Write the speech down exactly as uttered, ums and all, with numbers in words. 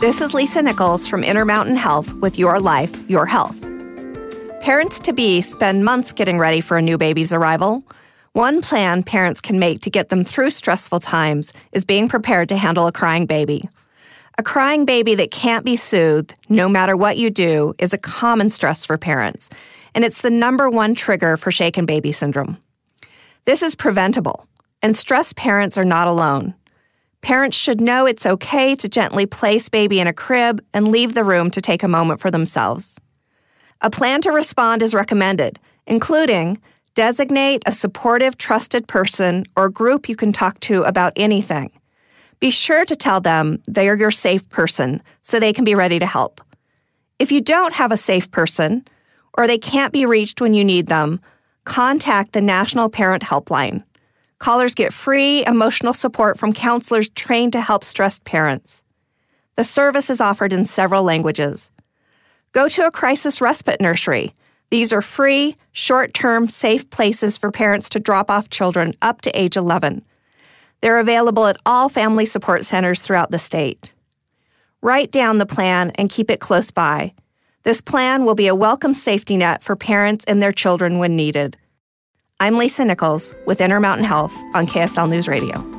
This is Lisa Nichols from Intermountain Health with Your Life, Your Health. Parents-to-be spend months getting ready for a new baby's arrival. One plan parents can make to get them through stressful times is being prepared to handle a crying baby. A crying baby that can't be soothed, no matter what you do, is a common stress for parents, and it's the number one trigger for shaken baby syndrome. This is preventable, and stressed parents are not alone. Parents should know it's okay to gently place baby in a crib and leave the room to take a moment for themselves. A plan to respond is recommended, including designate a supportive, trusted person or group you can talk to about anything. Be sure to tell them they are your safe person so they can be ready to help. If you don't have a safe person or they can't be reached when you need them, contact the National Parent Helpline. Callers get free emotional support from counselors trained to help stressed parents. The service is offered in several languages. Go to a crisis respite nursery. These are free, short-term, safe places for parents to drop off children up to age eleven. They're available at all family support centers throughout the state. Write down the plan and keep it close by. This plan will be a welcome safety net for parents and their children when needed. I'm Lisa Nichols with Intermountain Health on K S L News Radio.